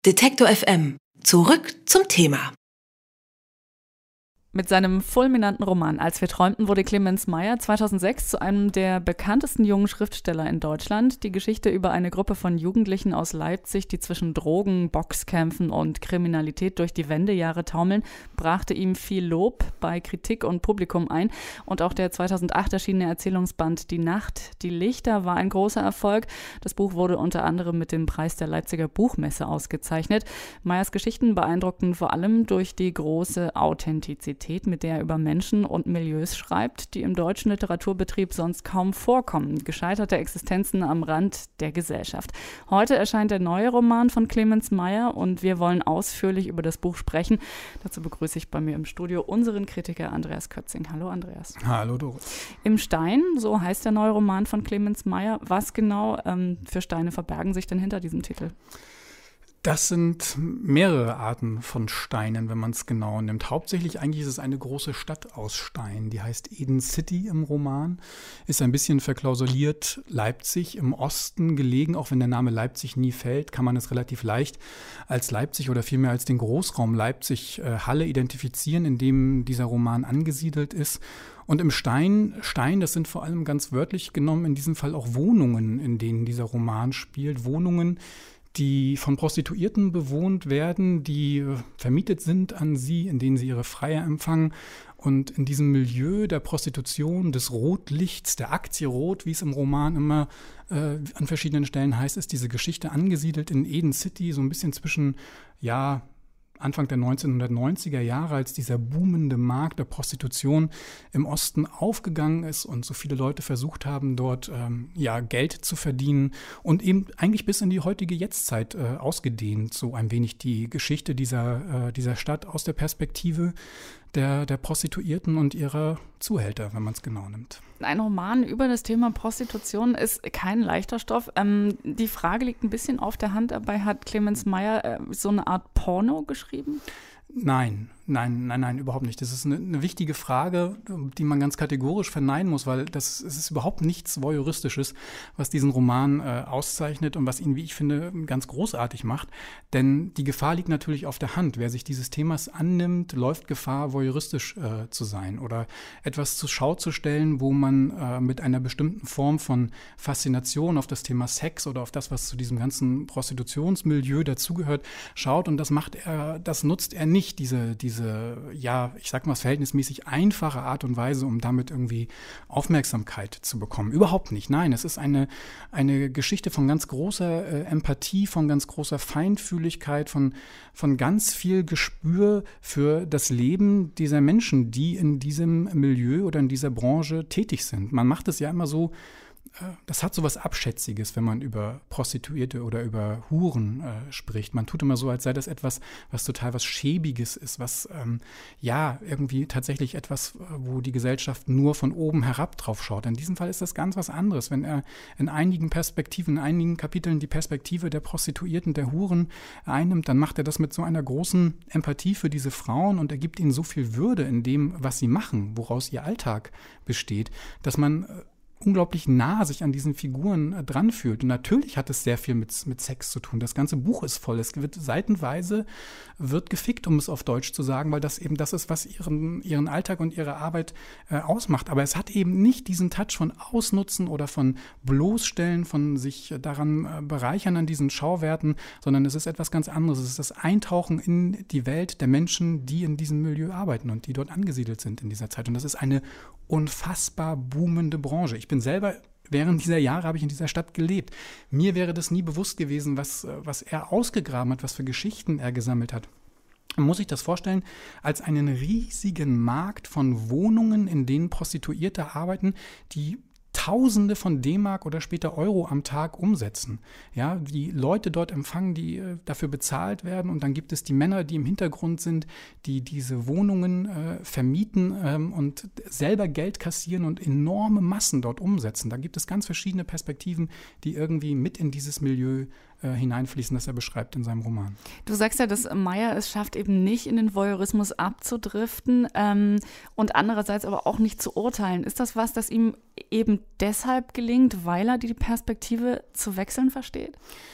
Detektor FM. Zurück zum Thema. Mit seinem fulminanten Roman Als wir träumten wurde Clemens Meier 2006 zu einem der bekanntesten jungen Schriftsteller in Deutschland. Die Geschichte über eine Gruppe von Jugendlichen aus Leipzig, die zwischen Drogen, Boxkämpfen und Kriminalität durch die Wendejahre taumeln, brachte ihm viel Lob bei Kritik und Publikum ein. Und auch der 2008 erschienene Erzählungsband Die Nacht, die Lichter war ein großer Erfolg. Das Buch wurde unter anderem mit dem Preis der Leipziger Buchmesse ausgezeichnet. Meiers Geschichten beeindruckten vor allem durch die große Authentizität, mit der er über Menschen und Milieus schreibt, die im deutschen Literaturbetrieb sonst kaum vorkommen. Gescheiterte Existenzen am Rand der Gesellschaft. Heute erscheint der neue Roman von Clemens Meier und wir wollen ausführlich über das Buch sprechen. Dazu begrüße ich bei mir im Studio unseren Kritiker Andreas Kötzing. Hallo Andreas. Hallo Doris. Im Stein, so heißt der neue Roman von Clemens Meier. Was genau für Steine verbergen sich denn hinter diesem Titel? Das sind mehrere Arten von Steinen, wenn man es genau nimmt. Hauptsächlich eigentlich ist es eine große Stadt aus Stein. Die heißt Eden City im Roman. Ist ein bisschen verklausuliert Leipzig im Osten gelegen. Auch wenn der Name Leipzig nie fällt, kann man es relativ leicht als Leipzig oder vielmehr als den Großraum Leipzig-Halle identifizieren, in dem dieser Roman angesiedelt ist. Und im Stein, das sind vor allem ganz wörtlich genommen in diesem Fall auch Wohnungen, in denen dieser Roman spielt. Wohnungen, die von Prostituierten bewohnt werden, die vermietet sind an sie, in denen sie ihre Freier empfangen. Und in diesem Milieu der Prostitution, des Rotlichts, der Aktie Rot, wie es im Roman immer an verschiedenen Stellen heißt, ist diese Geschichte angesiedelt in Eden City, so ein bisschen zwischen, Anfang der 1990er Jahre, als dieser boomende Markt der Prostitution im Osten aufgegangen ist und so viele Leute versucht haben, dort Geld zu verdienen und eben eigentlich bis in die heutige Jetztzeit ausgedehnt, so ein wenig die Geschichte dieser Stadt aus der Perspektive der Prostituierten und ihrer Zuhälter, wenn man es genau nimmt. Ein Roman über das Thema Prostitution ist kein leichter Stoff. Die Frage liegt ein bisschen auf der Hand, dabei hat Clemens Meier so eine Art Porno geschrieben? Nein, überhaupt nicht. Das ist eine wichtige Frage, die man ganz kategorisch verneinen muss, weil es ist überhaupt nichts Voyeuristisches, was diesen Roman auszeichnet und was ihn, wie ich finde, ganz großartig macht. Denn die Gefahr liegt natürlich auf der Hand. Wer sich dieses Themas annimmt, läuft Gefahr, voyeuristisch zu sein oder etwas zur Schau zu stellen, wo man mit einer bestimmten Form von Faszination auf das Thema Sex oder auf das, was zu diesem ganzen Prostitutionsmilieu dazugehört, schaut. Und das nutzt er nicht, diese verhältnismäßig einfache Art und Weise, um damit irgendwie Aufmerksamkeit zu bekommen. Überhaupt nicht. Nein, es ist eine Geschichte von ganz großer Empathie, von ganz großer Feinfühligkeit, von ganz viel Gespür für das Leben dieser Menschen, die in diesem Milieu oder in dieser Branche tätig sind. Man macht es ja immer so, das hat so was Abschätziges, wenn man über Prostituierte oder über Huren spricht. Man tut immer so, als sei das etwas, was total was Schäbiges ist, was irgendwie tatsächlich etwas, wo die Gesellschaft nur von oben herab drauf schaut. In diesem Fall ist das ganz was anderes. Wenn er in einigen Kapiteln die Perspektive der Prostituierten, der Huren einnimmt, dann macht er das mit so einer großen Empathie für diese Frauen und er gibt ihnen so viel Würde in dem, was sie machen, woraus ihr Alltag besteht, dass man unglaublich nah sich an diesen Figuren dran fühlt. Und natürlich hat es sehr viel mit Sex zu tun. Das ganze Buch ist voll. Es wird seitenweise gefickt, um es auf Deutsch zu sagen, weil das eben das ist, was ihren Alltag und ihre Arbeit ausmacht. Aber es hat eben nicht diesen Touch von Ausnutzen oder von Bloßstellen, von sich daran bereichern an diesen Schauwerten, sondern es ist etwas ganz anderes. Es ist das Eintauchen in die Welt der Menschen, die in diesem Milieu arbeiten und die dort angesiedelt sind in dieser Zeit. Und das ist eine unfassbar boomende Branche. Ich bin selber, während dieser Jahre habe ich in dieser Stadt gelebt. Mir wäre das nie bewusst gewesen, was er ausgegraben hat, was für Geschichten er gesammelt hat. Man muss sich das vorstellen als einen riesigen Markt von Wohnungen, in denen Prostituierte arbeiten, die Tausende von D-Mark oder später Euro am Tag umsetzen. Ja, die Leute dort empfangen, die dafür bezahlt werden und dann gibt es die Männer, die im Hintergrund sind, die diese Wohnungen vermieten und selber Geld kassieren und enorme Massen dort umsetzen. Da gibt es ganz verschiedene Perspektiven, die irgendwie mit in dieses Milieu hineinfließen, das er beschreibt in seinem Roman. Du sagst ja, dass Meier es schafft, eben nicht in den Voyeurismus abzudriften und andererseits aber auch nicht zu urteilen. Ist das was, das ihm eben deshalb gelingt, weil er die Perspektive zu wechseln versteht?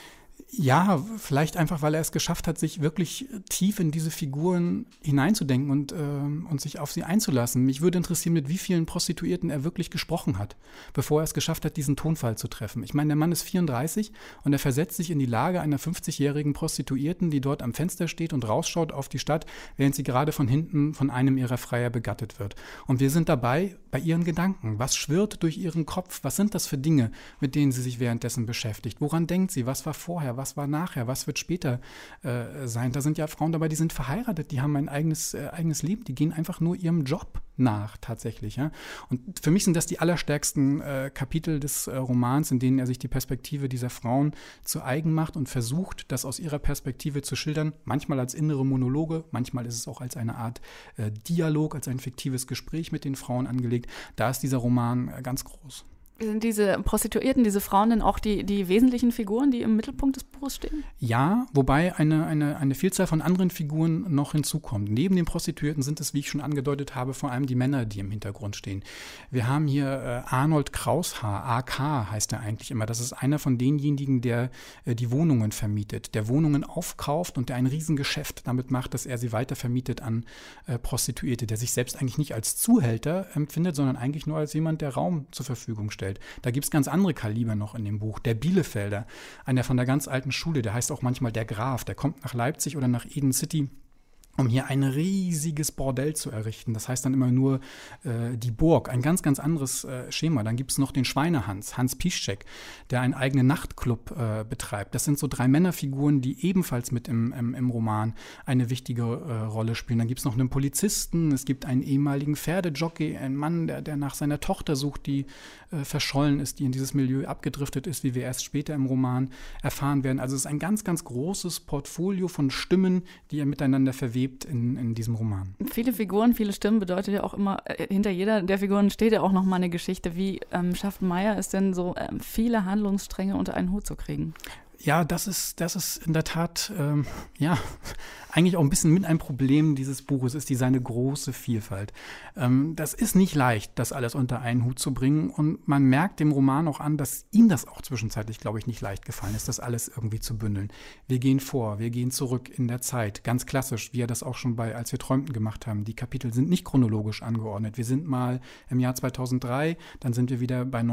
Ja, vielleicht einfach, weil er es geschafft hat, sich wirklich tief in diese Figuren hineinzudenken und sich auf sie einzulassen. Mich würde interessieren, mit wie vielen Prostituierten er wirklich gesprochen hat, bevor er es geschafft hat, diesen Tonfall zu treffen. Ich meine, der Mann ist 34 und er versetzt sich in die Lage einer 50-jährigen Prostituierten, die dort am Fenster steht und rausschaut auf die Stadt, während sie gerade von hinten von einem ihrer Freier begattet wird. Und wir sind dabei bei ihren Gedanken. Was schwirrt durch ihren Kopf? Was sind das für Dinge, mit denen sie sich währenddessen beschäftigt? Woran denkt sie? Was war vorher? Was war nachher? Was wird später sein? Da sind ja Frauen dabei, die sind verheiratet, die haben ein eigenes Leben, die gehen einfach nur ihrem Job nach tatsächlich. Ja? Und für mich sind das die allerstärksten Kapitel des Romans, in denen er sich die Perspektive dieser Frauen zu eigen macht und versucht, das aus ihrer Perspektive zu schildern, manchmal als innere Monologe, manchmal ist es auch als eine Art Dialog, als ein fiktives Gespräch mit den Frauen angelegt. Da ist dieser Roman ganz groß. Sind diese Prostituierten, diese Frauen denn auch die wesentlichen Figuren, die im Mittelpunkt des Buches stehen? Ja, wobei eine Vielzahl von anderen Figuren noch hinzukommt. Neben den Prostituierten sind es, wie ich schon angedeutet habe, vor allem die Männer, die im Hintergrund stehen. Wir haben hier Arnold Kraushaar, AK heißt er eigentlich immer. Das ist einer von denjenigen, der die Wohnungen vermietet, der Wohnungen aufkauft und der ein Riesengeschäft damit macht, dass er sie weiter vermietet an Prostituierte, der sich selbst eigentlich nicht als Zuhälter empfindet, sondern eigentlich nur als jemand, der Raum zur Verfügung stellt. Da gibt es ganz andere Kaliber noch in dem Buch. Der Bielefelder, einer von der ganz alten Schule, der heißt auch manchmal der Graf, der kommt nach Leipzig oder nach Eden City, um hier ein riesiges Bordell zu errichten. Das heißt dann immer nur die Burg, ein ganz, ganz anderes Schema. Dann gibt es noch den Schweinehans, Hans Piszczek, der einen eigenen Nachtclub betreibt. Das sind so 3 Männerfiguren, die ebenfalls mit im Roman eine wichtige Rolle spielen. Dann gibt es noch einen Polizisten, es gibt einen ehemaligen Pferdejockey, einen Mann, der nach seiner Tochter sucht, die verschollen ist, die in dieses Milieu abgedriftet ist, wie wir erst später im Roman erfahren werden. Also es ist ein ganz, ganz großes Portfolio von Stimmen, die er miteinander verwebt in diesem Roman. Viele Figuren, viele Stimmen bedeutet ja auch immer, hinter jeder der Figuren steht ja auch noch mal eine Geschichte. Wie schafft Meyer es denn so, viele Handlungsstränge unter einen Hut zu kriegen? Ja, das ist in der Tat, eigentlich auch ein bisschen mit ein Problem dieses Buches, ist seine große Vielfalt. Das ist nicht leicht, das alles unter einen Hut zu bringen, und man merkt dem Roman auch an, dass ihm das auch zwischenzeitlich, glaube ich, nicht leicht gefallen ist, das alles irgendwie zu bündeln. Wir gehen vor, wir gehen zurück in der Zeit, ganz klassisch, wie er das auch schon bei Als wir träumten gemacht haben. Die Kapitel sind nicht chronologisch angeordnet. Wir sind mal im Jahr 2003, dann sind wir wieder bei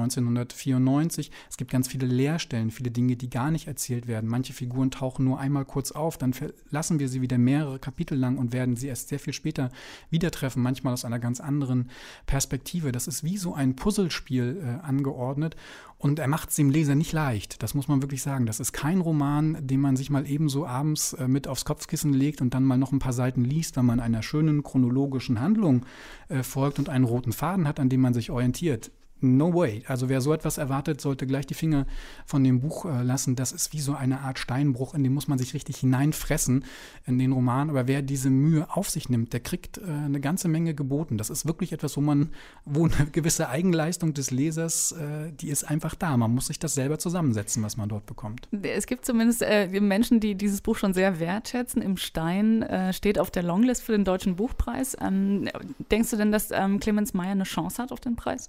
1994. Es gibt ganz viele Leerstellen, viele Dinge, die gar nicht erzählt werden. Manche Figuren tauchen nur einmal kurz auf, dann verlassen wir sie wieder mehrere Kapitel lang und werden sie erst sehr viel später wieder treffen, manchmal aus einer ganz anderen Perspektive. Das ist wie so ein Puzzlespiel angeordnet, und er macht es dem Leser nicht leicht. Das muss man wirklich sagen. Das ist kein Roman, den man sich mal ebenso abends mit aufs Kopfkissen legt und dann mal noch ein paar Seiten liest, weil man einer schönen chronologischen Handlung folgt und einen roten Faden hat, an dem man sich orientiert. No way. Also wer so etwas erwartet, sollte gleich die Finger von dem Buch lassen. Das ist wie so eine Art Steinbruch, in den muss man sich richtig hineinfressen in den Roman. Aber wer diese Mühe auf sich nimmt, der kriegt eine ganze Menge geboten. Das ist wirklich etwas, wo eine gewisse Eigenleistung des Lesers, die ist einfach da. Man muss sich das selber zusammensetzen, was man dort bekommt. Es gibt zumindest Menschen, die dieses Buch schon sehr wertschätzen. Im Stein steht auf der Longlist für den Deutschen Buchpreis. Denkst du denn, dass Clemens Meyer eine Chance hat auf den Preis?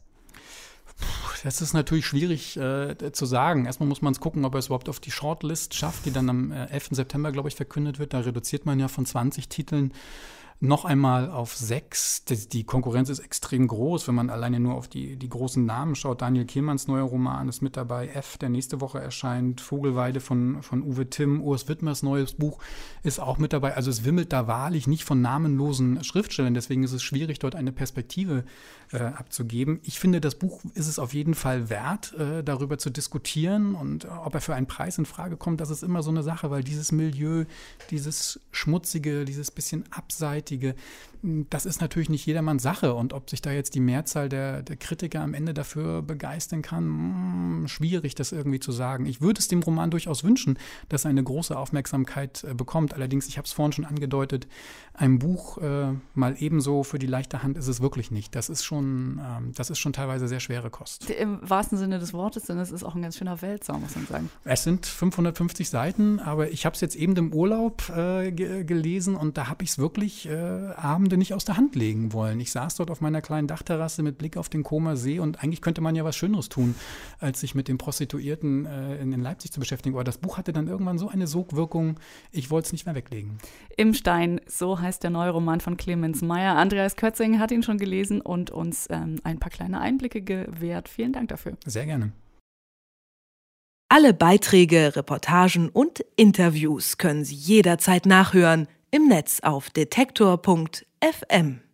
Das ist natürlich schwierig zu sagen. Erstmal muss man es gucken, ob er es überhaupt auf die Shortlist schafft, die dann am 11. September, glaube ich, verkündet wird. Da reduziert man ja von 20 Titeln noch einmal auf 6. Die Konkurrenz ist extrem groß, wenn man alleine nur auf die großen Namen schaut. Daniel Kehlmanns neuer Roman ist mit dabei, F, der nächste Woche erscheint, Vogelweide von Uwe Timm, Urs Widmers neues Buch ist auch mit dabei. Also es wimmelt da wahrlich nicht von namenlosen Schriftstellern, deswegen ist es schwierig, dort eine Perspektive abzugeben. Ich finde, das Buch ist es auf jeden Fall wert, darüber zu diskutieren, und ob er für einen Preis in Frage kommt, das ist immer so eine Sache, weil dieses Milieu, dieses Schmutzige, dieses bisschen Abseitige, das ist natürlich nicht jedermanns Sache, und ob sich da jetzt die Mehrzahl der Kritiker am Ende dafür begeistern kann, schwierig, das irgendwie zu sagen. Ich würde es dem Roman durchaus wünschen, dass er eine große Aufmerksamkeit bekommt. Allerdings, ich habe es vorhin schon angedeutet, ein Buch mal ebenso für die leichte Hand ist es wirklich nicht. Das ist schon teilweise sehr schwere Kost. Im wahrsten Sinne des Wortes, denn es ist auch ein ganz schöner Wälzer, muss man sagen. Es sind 550 Seiten, aber ich habe es jetzt eben im Urlaub gelesen, und da habe ich es wirklich Abende nicht aus der Hand legen wollen. Ich saß dort auf meiner kleinen Dachterrasse mit Blick auf den Comer See und eigentlich könnte man ja was Schöneres tun, als sich mit den Prostituierten in Leipzig zu beschäftigen. Aber das Buch hatte dann irgendwann so eine Sogwirkung, ich wollte es nicht mehr weglegen. Im Stein, so heißt der neue Roman von Clemens Meyer. Andreas Kötzing hat ihn schon gelesen und uns ein paar kleine Einblicke gewährt. Vielen Dank dafür. Sehr gerne. Alle Beiträge, Reportagen und Interviews können Sie jederzeit nachhören im Netz auf detektor.fm.